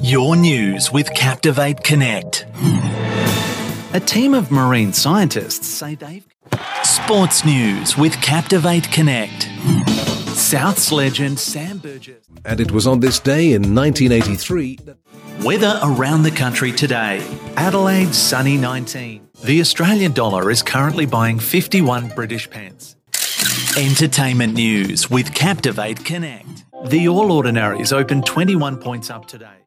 Your news with Captivate Connect. A team of marine scientists say they've... Sports news with Captivate Connect. South's legend Sam Burgess. And it was on this day in 1983 that... Weather around the country today. Adelaide, sunny 19. The Australian dollar is currently buying 51 British pence. Entertainment news with Captivate Connect. The All Ordinaries opened 21 points up today.